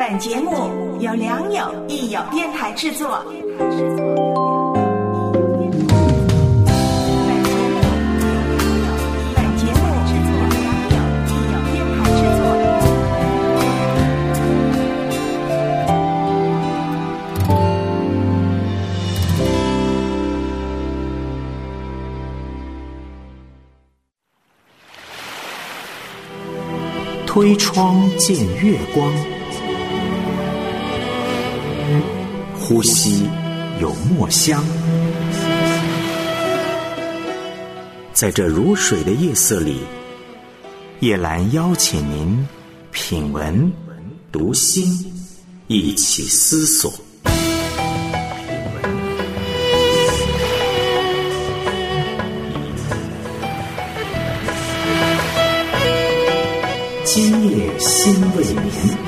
本节目由良友益友电台制作。 推窗见月光，呼吸有墨香。在这如水的夜色里，叶兰邀请您品文读心，一起思索。今夜心未眠。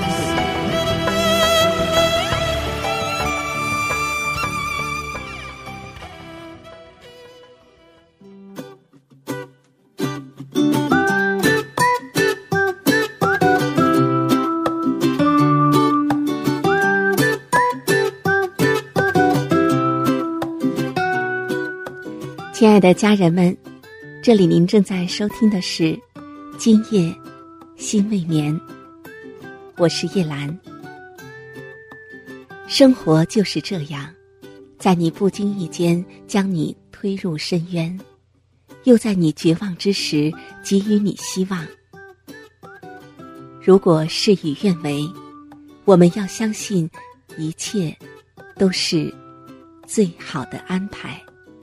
亲爱的家人们，这里您正在收听的是今夜心未眠，我是叶兰。生活就是这样，在你不经意间将你推入深渊，又在你绝望之时给予你希望。如果事与愿违，我们要相信一切都是最好的安排。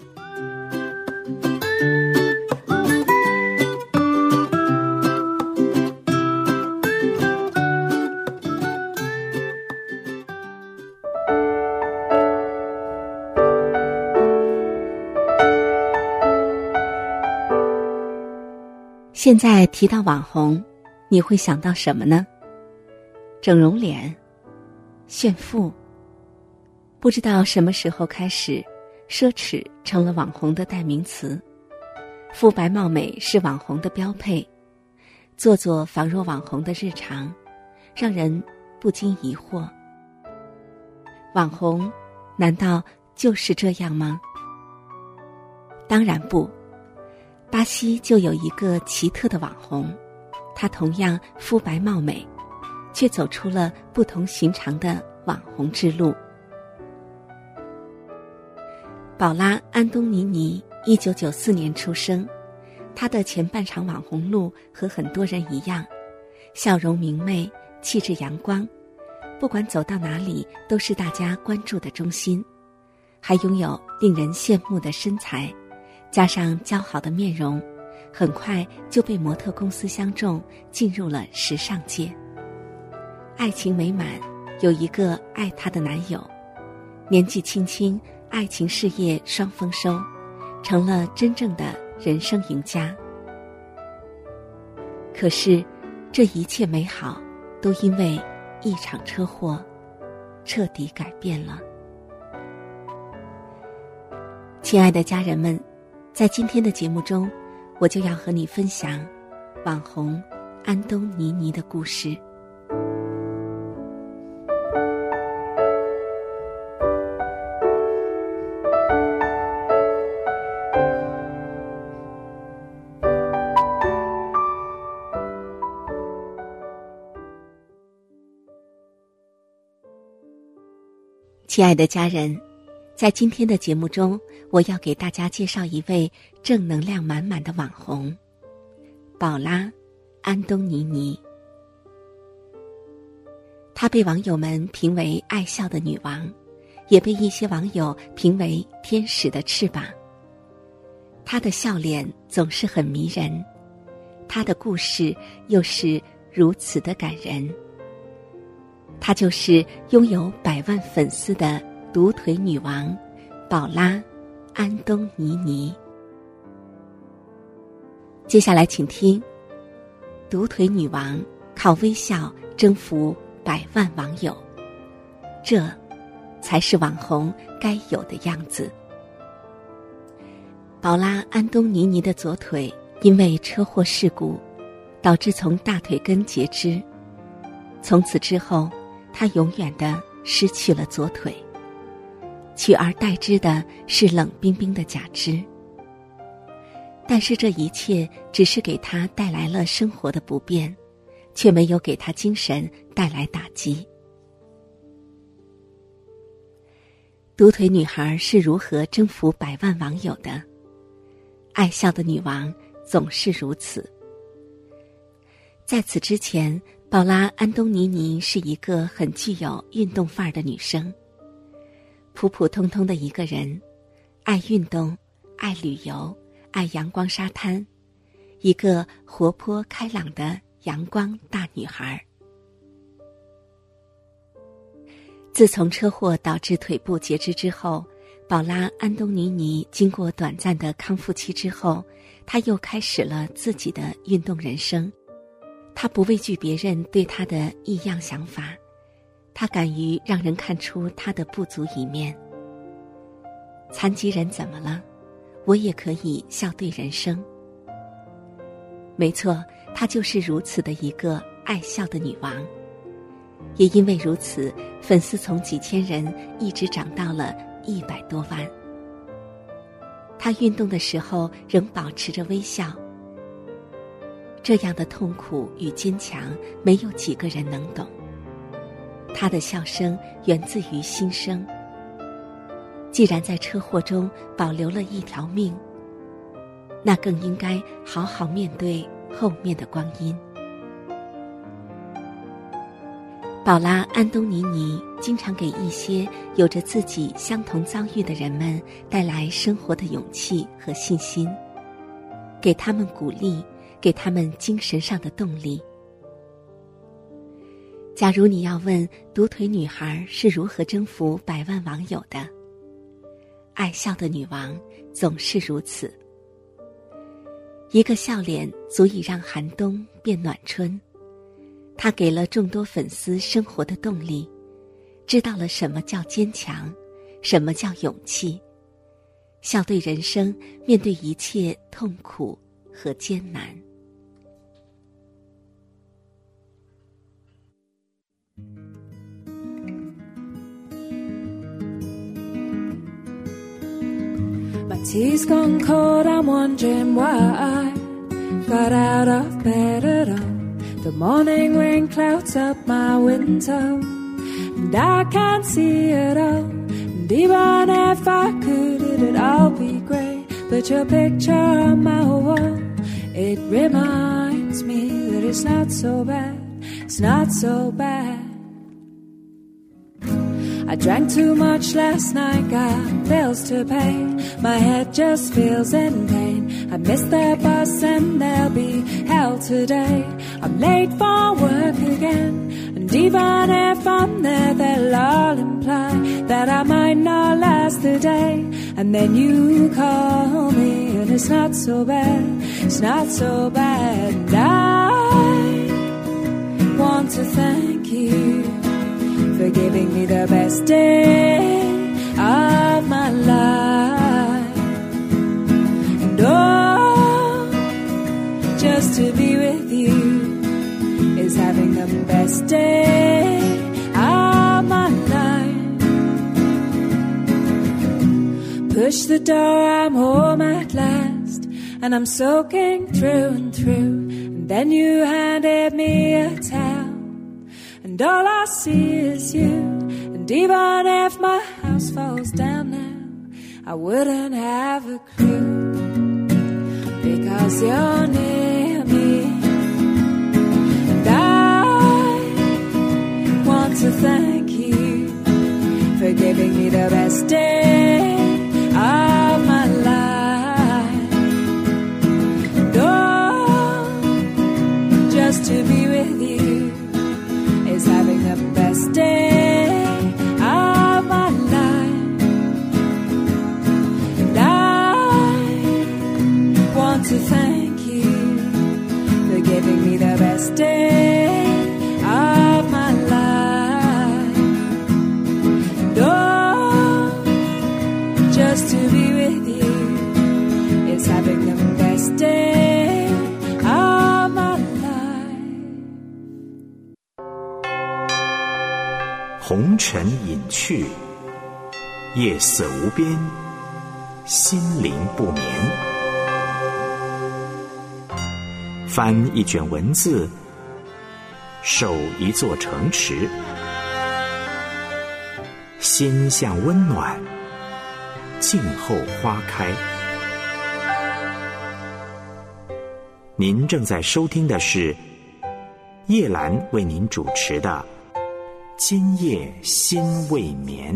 现在提到网红，你会想到什么呢？整容脸、炫富。不知道什么时候开始，奢侈成了网红的代名词，肤白貌美是网红的标配，做作仿若网红的日常，让人不禁疑惑：网红难道就是这样吗？当然不。巴西就有一个奇特的网红，他同样肤白貌美，却走出了不同寻常的网红之路。宝拉·安东尼尼1994年出生，她的前半场网红路和很多人一样，笑容明媚，气质阳光，不管走到哪里都是大家关注的中心，还拥有令人羡慕的身材，加上姣好的面容，很快就被模特公司相中，进入了时尚界。爱情美满，有一个爱她的男友，年纪轻轻，爱情事业双丰收，成了真正的人生赢家。可是，这一切美好，都因为一场车祸，彻底改变了。亲爱的家人们，在今天的节目中，我就要和你分享网红安东尼尼的故事。亲爱的家人，在今天的节目中，我要给大家介绍一位正能量满满的网红，宝拉·安东尼尼。她被网友们评为爱笑的女王，也被一些网友评为天使的翅膀。她的笑脸总是很迷人，她的故事又是如此的感人。她就是拥有100万粉丝的独腿女王宝拉·安东尼尼。接下来请听，独腿女王靠微笑征服100万网友，这才是网红该有的样子。宝拉·安东尼尼的左腿因为车祸事故，导致从大腿根截肢。从此之后， 他永远地失去了左腿，取而代之的是冷冰冰的假肢。但是这一切只是给他带来了生活的不便，却没有给他精神带来打击。独腿女孩是如何征服100万网友的？爱笑的女王总是如此。在此之前，宝拉·安东尼尼是一个很具有运动范儿的女生，普普通通的一个人，爱运动，爱旅游，爱阳光沙滩，一个活泼开朗的阳光大女孩。自从车祸导致腿部截肢之后，宝拉·安东尼尼经过短暂的康复期之后，她又开始了自己的运动人生。她不畏惧别人对她的异样想法，她敢于让人看出她的不足一面。残疾人怎么了？我也可以笑对人生。没错，她就是如此的一个爱笑的女王。也因为如此，粉丝从几千人一直涨到了100多万。她运动的时候仍保持着微笑，这样的痛苦与坚强，没有几个人能懂。她的笑声源自于心声。既然在车祸中保留了一条命，那更应该好好面对后面的光阴。宝拉·安东尼尼经常给一些有着自己相同遭遇的人们带来生活的勇气和信心，给他们鼓励，给他们精神上的动力。假如你要问独腿女孩是如何征服100万网友的，爱笑的女王总是如此。一个笑脸足以让寒冬变暖春，她给了众多粉丝生活的动力，知道了什么叫坚强，什么叫勇气，笑对人生，面对一切痛苦和艰难。 My tea's gone cold, I'm wondering why I got out of bed at all. The morning rain clouds up my window, and I can't see it all. And even if I could, it'd all be great. But your picture on my wall, it reminds me that it's not so bad, it's not so bad. I drank too much last night, got bills to pay. My head just feels in pain. I missed the bus and there'll be hell today. I'm late for work again, and even if I'm there, they'll all imply that I might not last the day. And then you call me and it's not so bad, it's not so bad. And I want to thank you for giving me the best day of my life. And oh, just to be with you is having the best day of my life. Push the door, I'm home at last, and I'm soaking through and through. And then you handed me a towel, and all I see is you. And even if my house falls down now, I wouldn't have a clue, because you're near me. And I want to thank you for giving me the best day of my life. And oh, just to be with you is having the best day of my life. And I want to thank you 红尘隐去，夜色无边，心灵不眠。翻一卷文字，守一座城池，心向温暖，静候花开。您正在收听的是叶兰为您主持的《今夜心未眠》。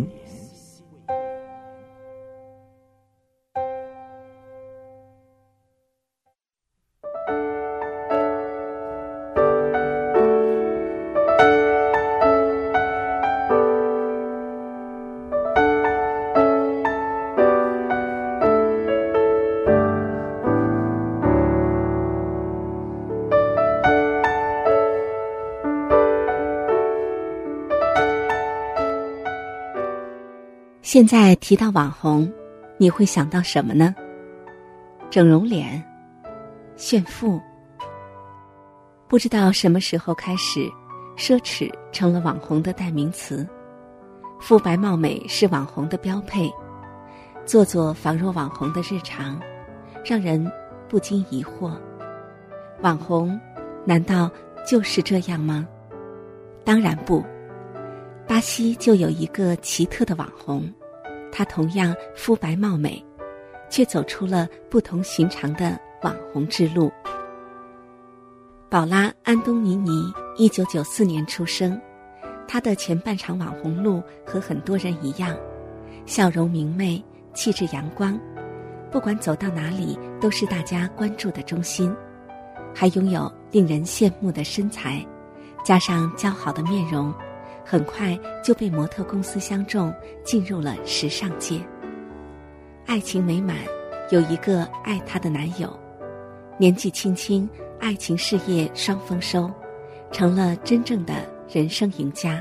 现在提到网红，你会想到什么呢？整容脸、炫富。不知道什么时候开始，奢侈成了网红的代名词，肤白貌美是网红的标配，做作仿若网红的日常，让人不禁疑惑：网红难道就是这样吗？当然不。巴西就有一个奇特的网红，他同样肤白貌美，却走出了不同寻常的网红之路。宝拉·安东尼尼1994年出生，她的前半场网红路和很多人一样，笑容明媚，气质阳光，不管走到哪里都是大家关注的中心，还拥有令人羡慕的身材，加上姣好的面容，很快就被模特公司相中，进入了时尚界。爱情美满，有一个爱她的男友，年纪轻轻，爱情事业双丰收，成了真正的人生赢家。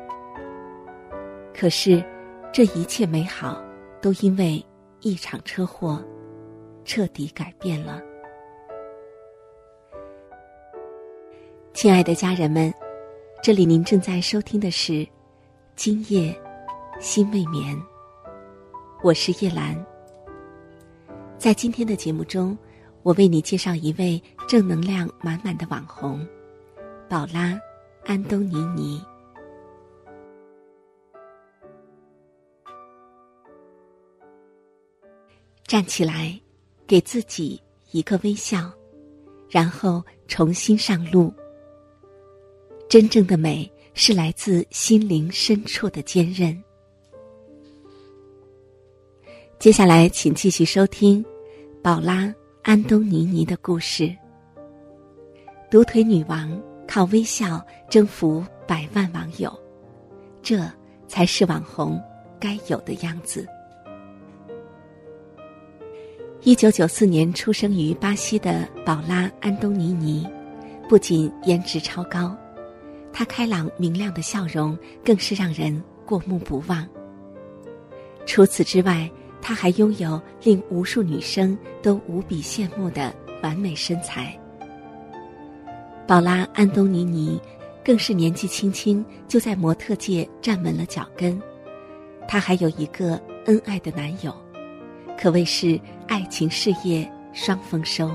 可是，这一切美好，都因为一场车祸，彻底改变了。亲爱的家人们，这里您正在收听的是《今夜心未眠》，我是叶兰。在今天的节目中，我为你介绍一位正能量满满的网红——宝拉·安东尼尼。站起来，给自己一个微笑，然后重新上路。真正的美是来自心灵深处的坚韧。接下来请继续收听宝拉·安东尼尼的故事。独腿女王靠微笑征服100万网友，这才是网红该有的样子。1994年出生于巴西的宝拉·安东尼尼，不仅颜值超高，她开朗明亮的笑容更是让人过目不忘。除此之外，她还拥有令无数女生都无比羡慕的完美身材。宝拉·安东尼尼更是年纪轻轻就在模特界站稳了脚跟，她还有一个恩爱的男友，可谓是爱情事业双丰收。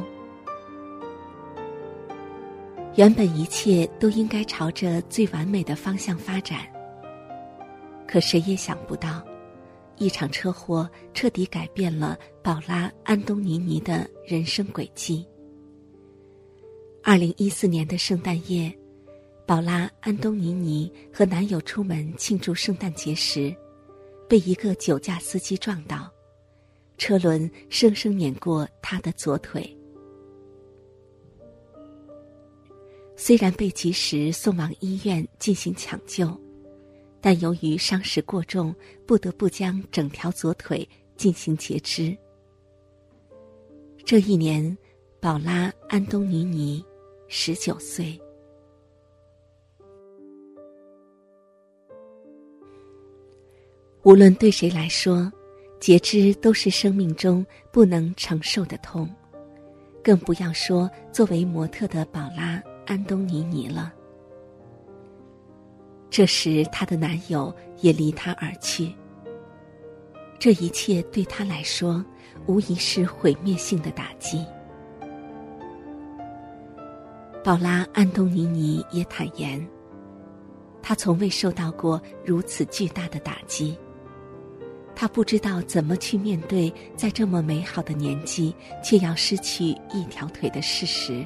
原本一切都应该朝着最完美的方向发展，可谁也想不到，一场车祸彻底改变了宝拉·安东尼尼的人生轨迹。2014年的圣诞夜，宝拉·安东尼尼和男友出门庆祝圣诞节时，被一个酒驾司机撞倒，车轮生生碾过他的左腿。虽然被及时送往医院进行抢救，但由于伤势过重，不得不将整条左腿进行截肢。这一年，宝拉·安东尼尼19岁。无论对谁来说，截肢都是生命中不能承受的痛，更不要说作为模特的宝拉·安东尼尼了。 这时她的男友也离她而去，这一切对她来说无疑是毁灭性的打击。宝拉·安东尼尼也坦言，她从未受到过如此巨大的打击，她不知道怎么去面对在这么美好的年纪却要失去一条腿的事实。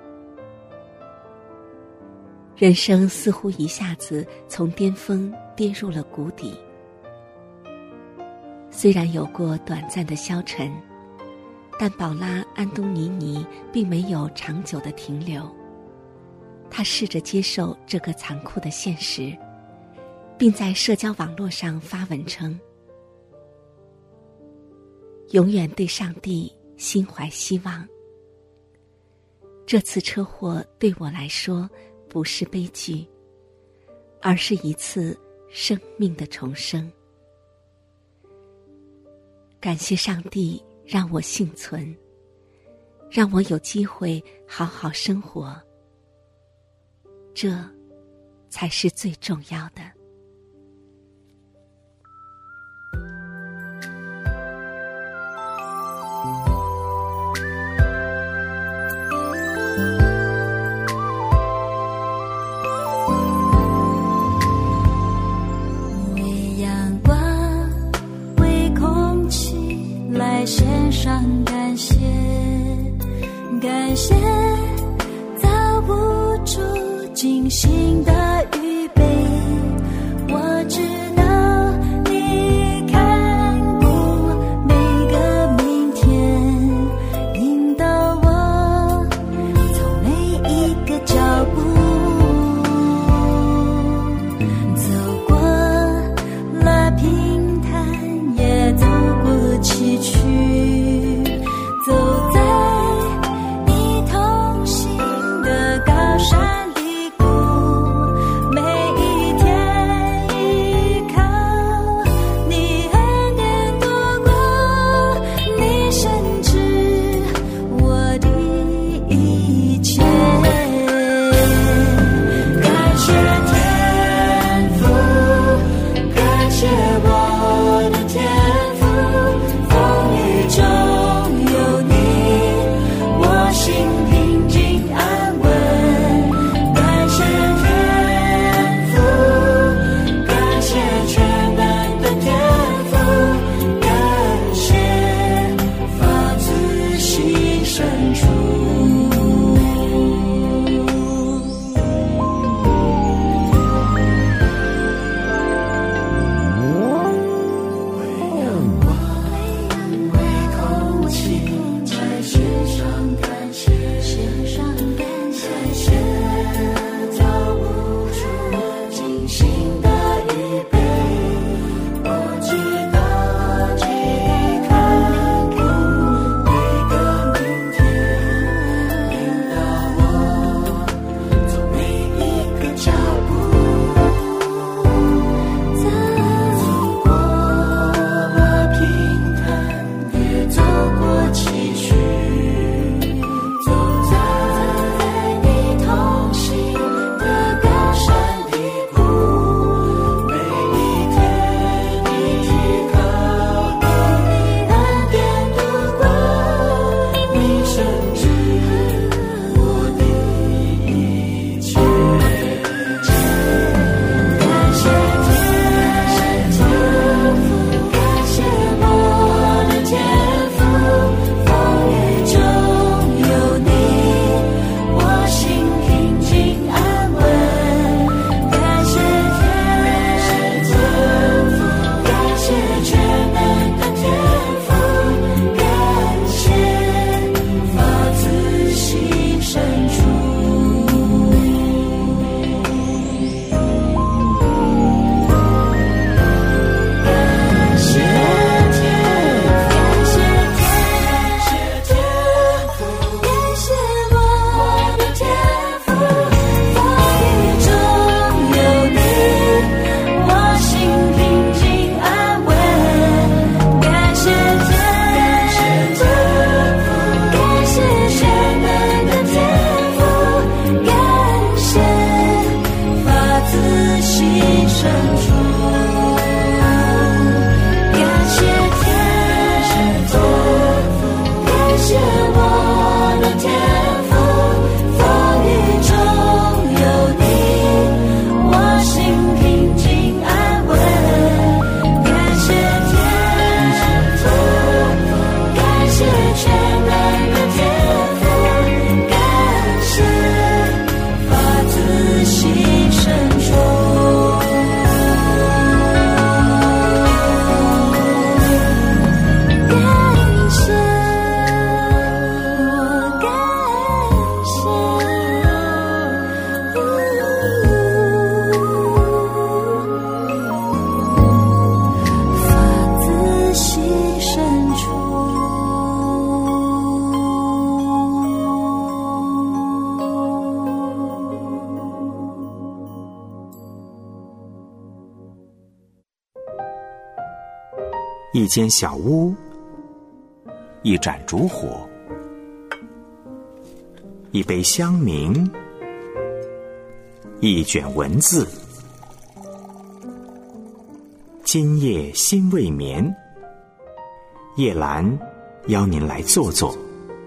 人生似乎一下子从巅峰跌入了谷底。虽然有过短暂的消沉，但宝拉·安东尼尼并没有长久的停留。她试着接受这个残酷的现实，并在社交网络上发文称：永远对上帝心怀希望。这次车祸对我来说不是悲剧，而是一次生命的重生。感谢上帝让我幸存，让我有机会好好生活，这才是最重要的。 为阳光，为空气来献上感谢，感谢造不出精心的预备， 一间小屋，一盏烛火，一杯香茗，一卷文字。今夜心未眠，叶兰邀您来坐坐。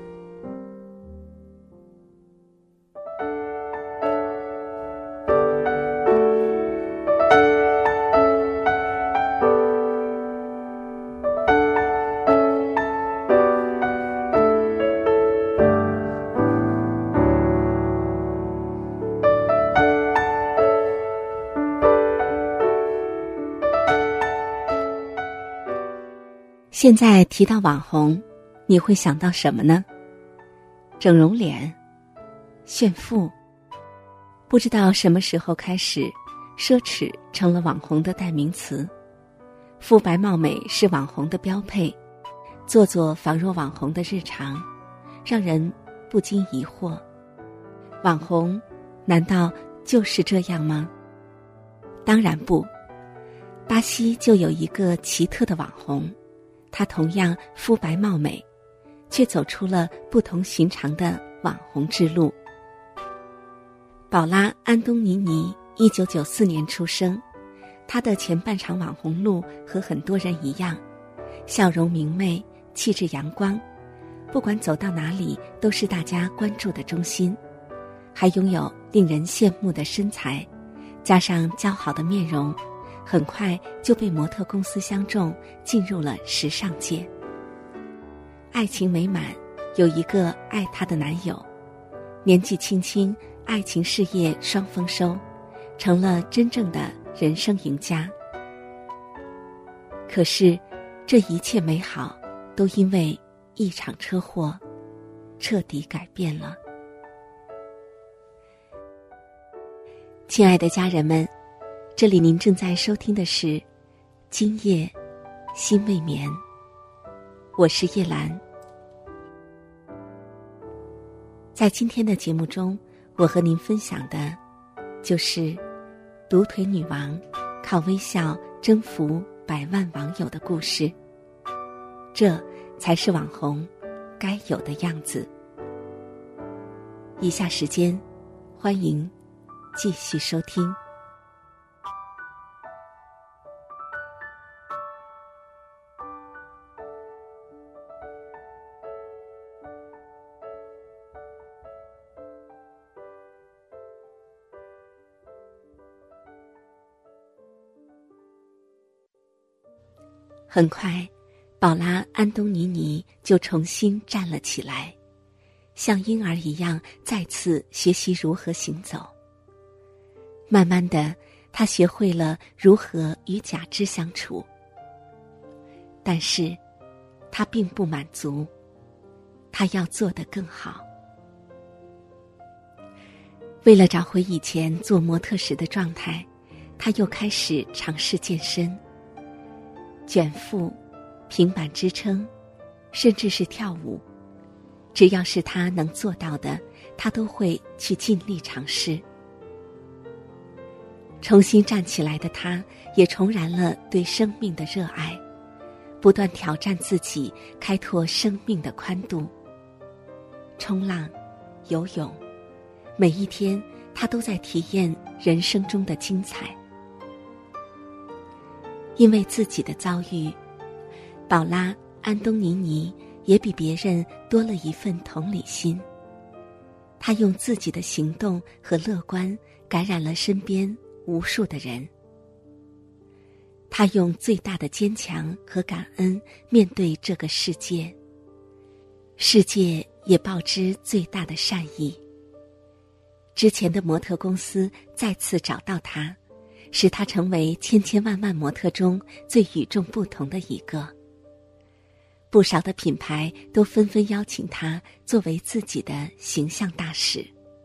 现在提到网红，你会想到什么呢？整容脸、炫富。不知道什么时候开始，奢侈成了网红的代名词。肤白貌美是网红的标配，做作仿若网红的日常，让人不禁疑惑：网红难道就是这样吗？当然不。巴西就有一个奇特的网红，他同样肤白貌美，却走出了不同寻常的网红之路。宝拉·安东尼尼1994年出生，她的前半场网红路和很多人一样，笑容明媚，气质阳光，不管走到哪里都是大家关注的中心，还拥有令人羡慕的身材，加上姣好的面容，很快就被模特公司相中，进入了时尚界。爱情美满，有一个爱她的男友，年纪轻轻，爱情事业双丰收，成了真正的人生赢家。可是，这一切美好，都因为一场车祸，彻底改变了。亲爱的家人们，这里您正在收听的是《今夜心未眠》，我是叶兰。在今天的节目中，我和您分享的就是独腿女王靠微笑征服100万网友的故事。这才是网红该有的样子。以下时间，欢迎继续收听。很快，宝拉·安东尼尼就重新站了起来，像婴儿一样再次学习如何行走。慢慢的，她学会了如何与假肢相处。但是，她并不满足，她要做得更好。为了找回以前做模特时的状态，她又开始尝试健身。卷腹、平板支撑，甚至是跳舞，只要是他能做到的，他都会去尽力尝试。重新站起来的他，也重燃了对生命的热爱，不断挑战自己，开拓生命的宽度。冲浪、游泳，每一天他都在体验人生中的精彩。因为自己的遭遇，宝拉·安东尼尼也比别人多了一份同理心。她用自己的行动和乐观感染了身边无数的人。她用最大的坚强和感恩面对这个世界，世界也报之最大的善意。之前的模特公司再次找到她，使她成为千千万万模特中最与众不同的一个。不少的品牌都纷纷邀请她作为自己的形象大使。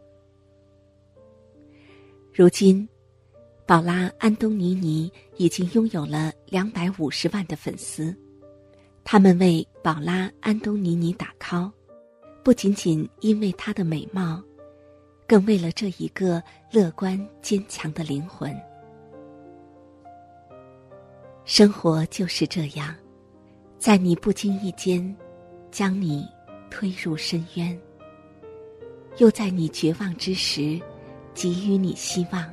如今，宝拉·安东尼尼已经拥有了250万的粉丝，他们为宝拉·安东尼尼打 call， 不仅仅因为她的美貌，更为了这一个乐观坚强的灵魂。生活就是这样， 在你不经意间将你推入深渊，又在你绝望之时给予你希望。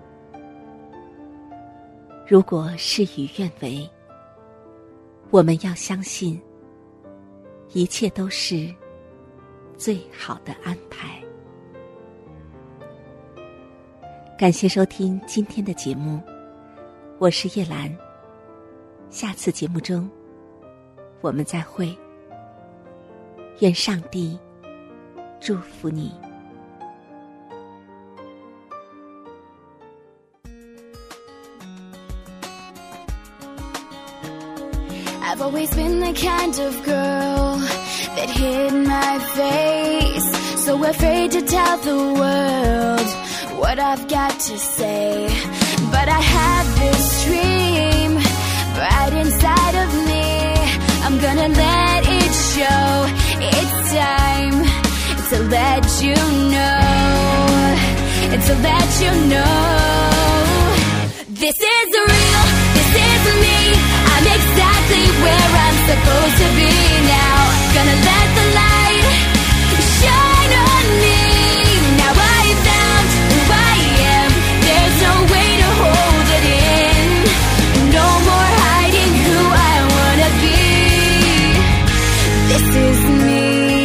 如果事与愿违，我们要相信一切都是最好的安排。感谢收听今天的节目，我是叶兰。下次节目中我们再会，愿上帝祝福你。 I've always been the kind of girl that hid my face, so afraid to tell the world what I've got to say. But I have this dream right inside of me. I'm gonna let it show. It's time to let you know, to let you know. This is real, this is me. I'm exactly where I'm supposed to be now. Gonna let the light shine on me. Now I found who I am. There's no way to hold it in. No more hiding who I wanna be. This is me.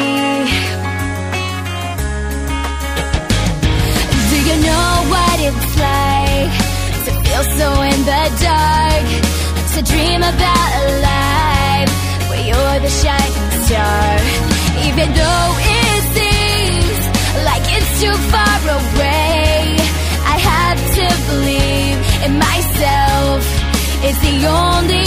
Do you know what it's like to feel so in the dark? To dream about a life where you're the shining star. Even though it seems like it's too far away, I have to believe in myself. It's the only